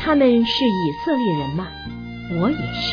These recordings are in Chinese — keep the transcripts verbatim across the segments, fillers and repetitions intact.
他们是以色列人吗？我也是。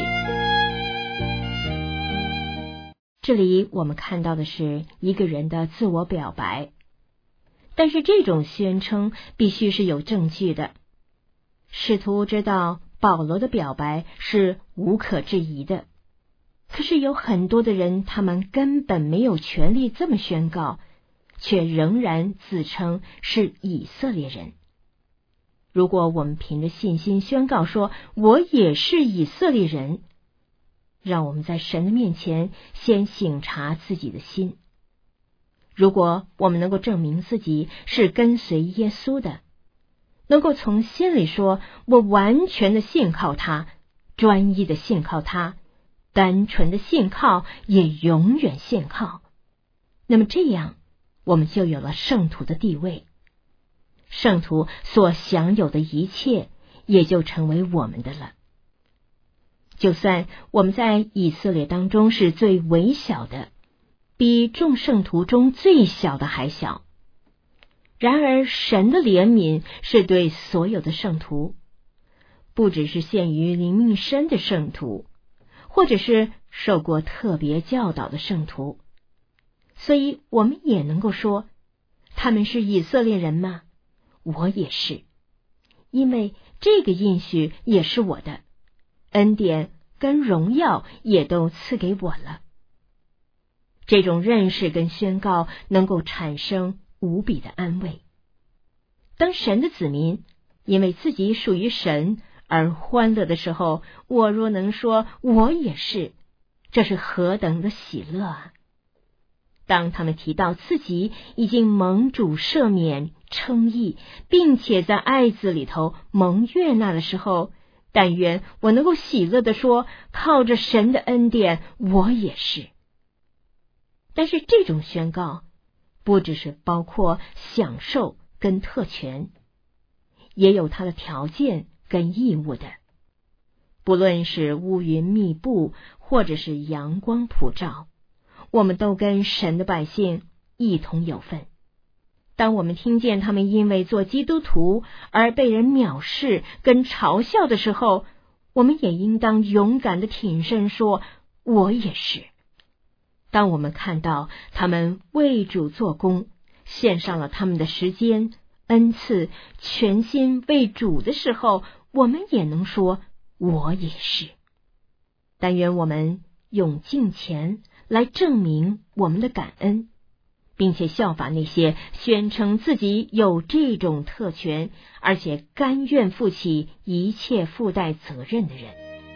这里我们看到的是一个人的自我表白，但是这种宣称必须是有证据的。使徒知道保罗的表白是无可置疑的，可是有很多的人，他们根本没有权利这么宣告，却仍然自称是以色列人。如果我们凭着信心宣告说我也是以色列人，让我们在神的面前先省察自己的心。如果我们能够证明自己是跟随耶稣的，能够从心里说我完全的信靠他，专一的信靠他，单纯的信靠，也永远信靠，那么这样我们就有了圣徒的地位，圣徒所享有的一切也就成为我们的了。就算我们在以色列当中是最微小的，比众圣徒中最小的还小，然而神的怜悯是对所有的圣徒，不只是限于灵命深的圣徒，或者是受过特别教导的圣徒。所以我们也能够说，他们是以色列人吗？我也是，因为这个应许也是我的，恩典跟荣耀也都赐给我了。这种认识跟宣告能够产生无比的安慰。当神的子民因为自己属于神而欢乐的时候，我若能说我也是，这是何等的喜乐啊！当他们提到自己已经蒙主赦免称义，并且在爱子里头蒙悦纳的时候，但愿我能够喜乐地说，靠着神的恩典，我也是。但是这种宣告不只是包括享受跟特权，也有它的条件跟义务的。不论是乌云密布，或者是阳光普照，我们都跟神的百姓一同有份。当我们听见他们因为做基督徒而被人藐视跟嘲笑的时候，我们也应当勇敢的挺身说，我也是。当我们看到他们为主做工，献上了他们的时间、恩赐，全心为主的时候，我们也能说，我也是。但愿我们用敬虔来证明我们的感恩，并且效法那些宣称自己有这种特权，而且甘愿负起一切附带责任的人。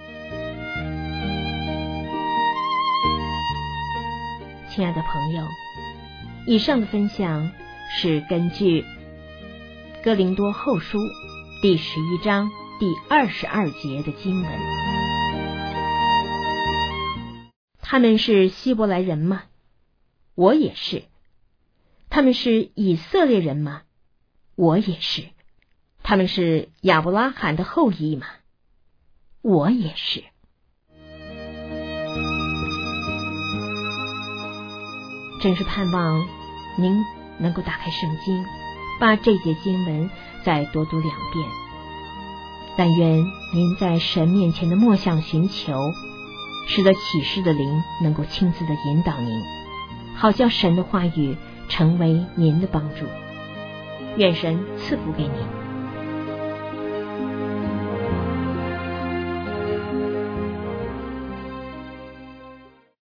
亲爱的朋友，以上的分享是根据哥林多后书第十一章第二十二节的经文。他们是希伯来人吗？我也是。他们是以色列人吗？我也是。他们是亚伯拉罕的后裔吗？我也是。真是盼望您能够打开圣经，把这节经文再多读两遍。但愿您在神面前的默想寻求，使得启示的灵能够亲自的引导您，好叫神的话语成为您的帮助。愿神赐福给您。